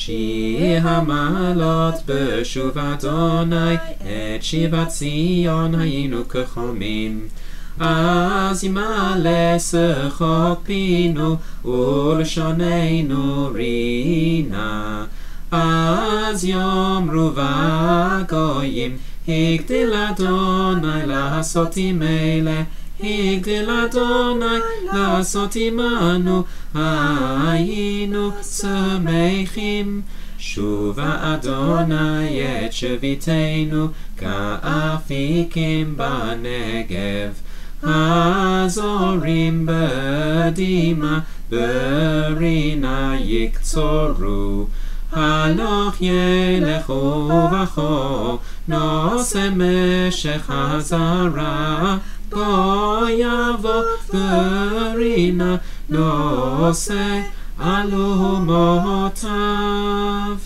שיר המעלות בשוב אדוני, את שיבת ציון היינו כחולמים. אז ימלא שחוק פינו ולשוננו רינה. אז יאמרו הגויים, הגדיל אדוני לעשות עמלה, הגדיל אדוני לעשות עמנו, היינו שמחים. שובה אדוני את שביתנו, כאפיקים בנגב. הזורים בדימה, ברינה יקצורו. הלוך ילכו בכו, נושא משך הזרע. בוא יבוא ברינה, נושא אלומותיו.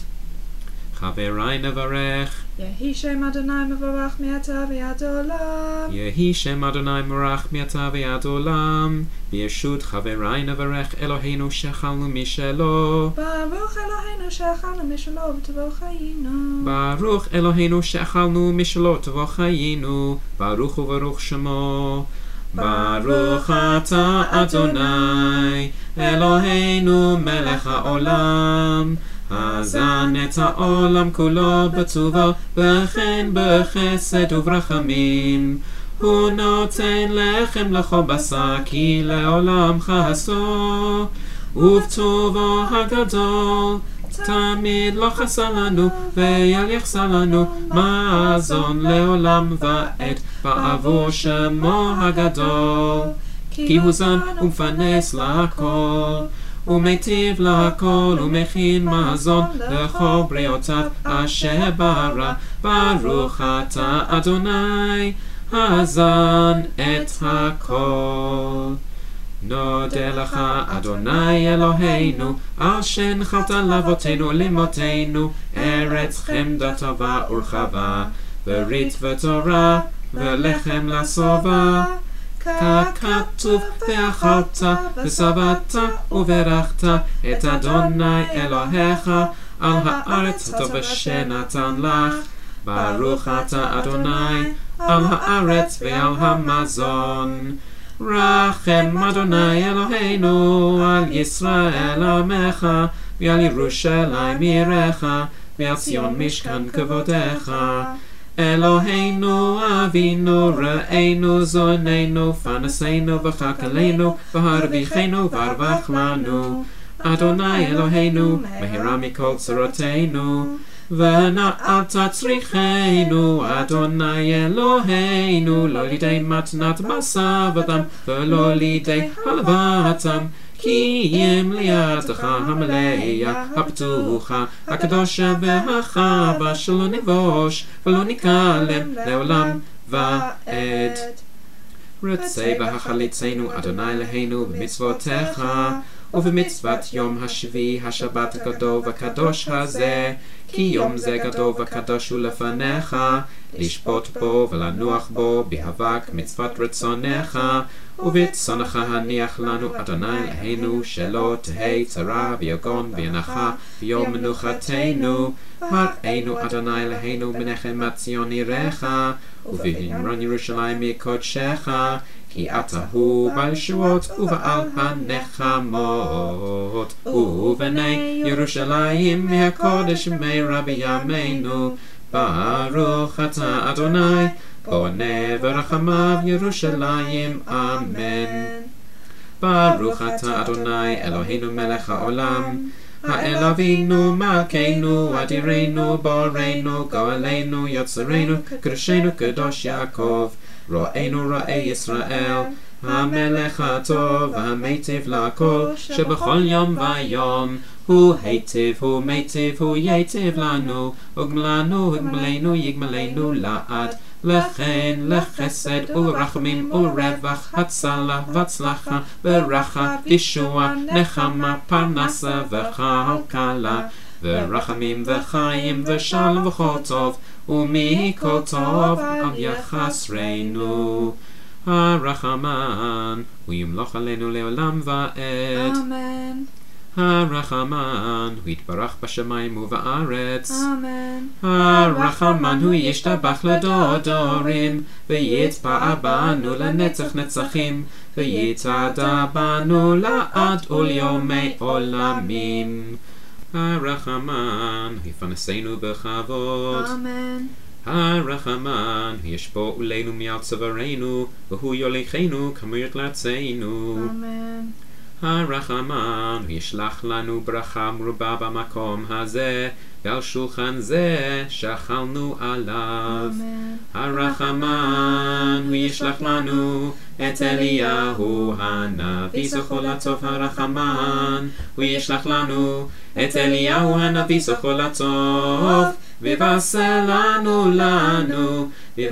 חברי נברך. יהי שם אדוני מבורך מעתה ועד עולם. יהי שם אדוני מבורך מעתה ועד עולם. ברשות חברי נברך אלוהינו שאכלנו משלו. ברוך אלוהינו שאכלנו משלו ותבוא חיינו. ברוך אלוהינו שאכלנו משלו ותבוא חיינו. ברוך וברוך שמו. ברוך אתה אדוני אלוהינו מלך העולם, הזן את העולם כולו בטובו, וכן בחסד וברחמים. הוא נותן לחם לכל בשר, כי לעולם חסדו, ובטובו הגדול תמיד לא חסר לנו, ואל יחסר לנו מזון לעולם ועד, בעבור שמו הגדול. כי הוא זן ומפרנס לכל, ומיטיב לכל, ומכין מזון לכל בריאותיו אשר ברא. ברוך אתה אדוני הזן את הכל. נודה לך אדוני אלוהינו, על שהנחלת לאבותינו לאמותינו ארץ חמדה טובה ורחבה, ברית ותורה ולחם לשובע. ככתוב ואכלת ושבעת וברכת את אדוני אלוהיך על הארץ הטובה שנתן לך. ברוך אתה אדוני על הארץ ועל המזון. רחם אדוני אלוהינו על ישראל עמך, ועל ירושלים עירך, ועל ציון משכן כבודך. אלוהינו אבינו ראינו זוננו, פרנסנו וכלכלנו, והרוויחנו והרווח לנו. אדוני אלוהינו מהרה מכל צרותינו, ונעלת צריכנו. אדוני אלוהינו לא לידי מתנת בשר ודם, ולא לידי הלוותם, כי אם לידך המלאה הפתוחה, הקדושה והחווה, שלא נבוש ולא נקלם לעולם ועד. רוצה והחליצנו אדוני אלוהינו במצוותיך, ובמצוות יום השביעי השבת הגדול והקדוש הזה, כי יום זה גדול וקדוש הוא לפניך, לשפוט בו ולנוח בו באבק מצוות רצונך, וברצונך הניח לנו אדוני אלוהינו, שלא תהא צרה ויגון ואנחה ביום מנוחתנו. הראינו אדוני אלוהינו מנחמת ציון עירך, ובהמרון ירושלים מקודשך, כי אתה הוא בעל ישועות ובעל הנחמות. ובני ירושלים מהקודש מהרה בימינו. ברוך אתה אדוני בונה ורחמיו ירושלים, אמן. ברוך אתה אדוני אלוהינו מלך העולם, האל אבינו מלכנו אדירנו בוראנו גואלנו יוצרנו קדושנו קדוש יעקב, רואינו רואי ישראל, המלך הטוב המיטיב לכל, שבכל יום ויום הוא היטיב הוא מיטיב הוא ייטיב לנו, וגמלנו הגמלנו יגמלנו לעד. לכן לחסד ולרחמים ולרווח הצלה והצלחה ברכה ישועה נחמה פרנסה וכלכלה, ורחמים וחיים ושלום וכל טוב, ומכל טוב על יחסרנו. הרחמן הוא ימלוך עלינו לעולם ועד, אמן. הרחמן הוא יתברך בשמיים ובארץ. אמן. הרחמן הוא ישתבח לדורים, ויתפאר בנו לנצח נצחים, ויתעדה בנו לעד וליומי עולמים. הרחמן הוא יפרנסנו בכבוד. אמן. הרחמן הוא ישפוט עלינו מעל צווארנו, והוא יוליכנו כמויות לארצנו. אמן. הרחמן הוא ישלח לנו ברכה מרובה במקום הזה, ועל שולחן זה שאכלנו עליו. אמן. הרחמן הוא ישלח לנו את אליהו הנביא זכור לטוב. הרחמן הוא ישלח לנו את אליהו הנביא זכור לטוב, ויבשר לנו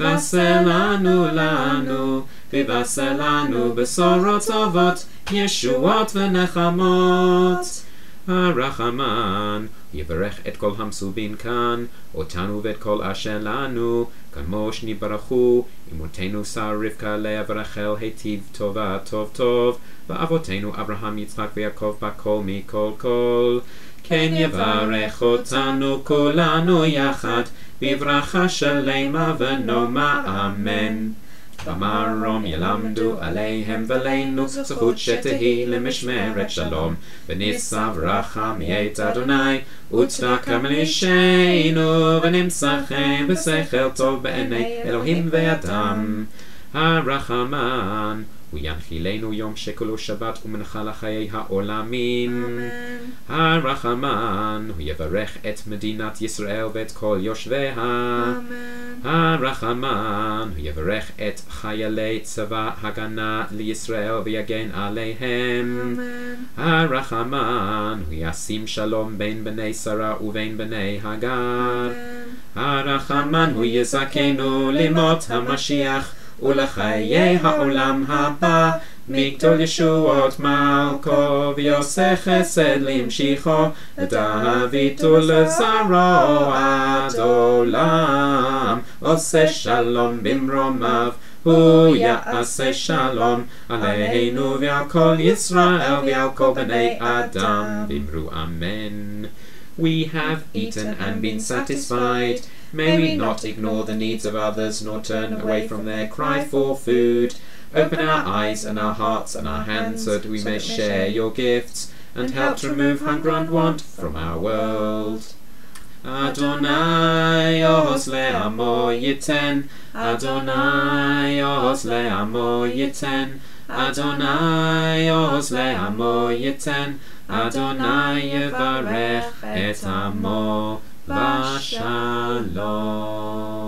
ויבשר לנו בשורות טובות, ישועות ונחמות. הרחמן יברך את כל המסובין כאן, אותנו ואת כל אשר לנו, כמו שנתברכו אמותינו שרה רבקה לאה ורחל היטיב טובה טוב טוב, ואבותינו אברהם יצחק ויעקב בכל מכל כל. כן יברך אותנו כולנו יחד בברכה שלמה ונאמר אמן. במרום ילמדו עליהם ועלינו זכות שתהי למשמרת שלום, ונישא ברכה מאת אדוני וצדקה מלישנו, ונמצא חן ושכל טוב בעיני אלוהים ואדם. הרחמן הוא ינחילנו יום שכולו שבת ומנחה לחיי העולמים. אמן. הרחמן הוא יברך את מדינת ישראל ואת כל יושביה. אמן. הרחמן הוא יברך את חיילי צבא הגנה לישראל ויגן עליהם. אמן. הרחמן הוא ישים שלום בין בני שרה ובין בני הגר. הרחמן הוא יזכנו למות המשיח ולחיי העולם הבא, מגדול ישועות מלכו, ויעשה חסד להמשיכו לדוד ולזרעו עד עולם. עושה שלום במרומיו, הוא יעשה שלום עלינו ועל כל ישראל ועל כל בני אדם. ואמרו אמן. We have eaten and been satisfied. May we not ignore the needs of others, nor turn away from their cry for food. Open our eyes and our hearts and our hands so that we may share your gifts and help to remove hunger and want from our world. Adonai Oz le'amo yiten, Adonai Oz le'amo yiten, Adonai Oz le'amo yiten, Adonai yevarech et amo v'shalom.